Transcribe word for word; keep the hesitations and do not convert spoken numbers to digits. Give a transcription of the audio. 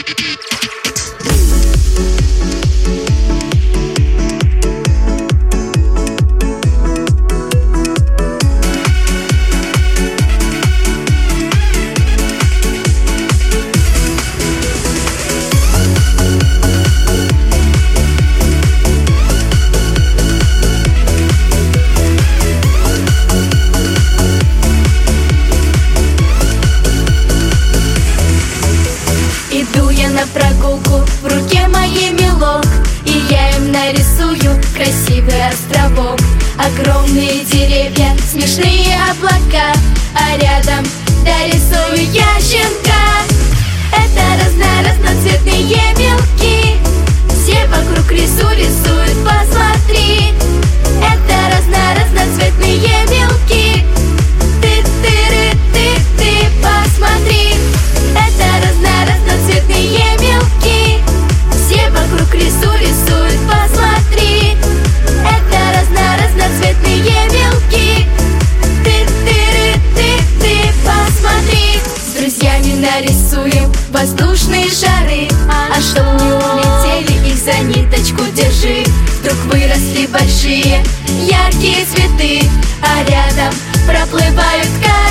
На прогулку, в руке моей мелок, и я им нарисую красивый островок. Огромные деревья, смешные облака, а рядом дорисую я щенка. Это разно-разноцветные мелки, все вокруг рису рисуют, посмотри. Это разно-разноцветные мелки, ты-ты-ры-ты-ты, посмотри. Это разно-разноцветные мелки, все вокруг рису рисуют, посмотри. Это разно-разноцветные мелки, ты-ты-ры-ты-ты, посмотри. С друзьями нарисуем воздушные шары, а чтоб не улетели, их за ниточку держи. Вдруг выросли большие яркие цветы, а рядом проплывают корабли.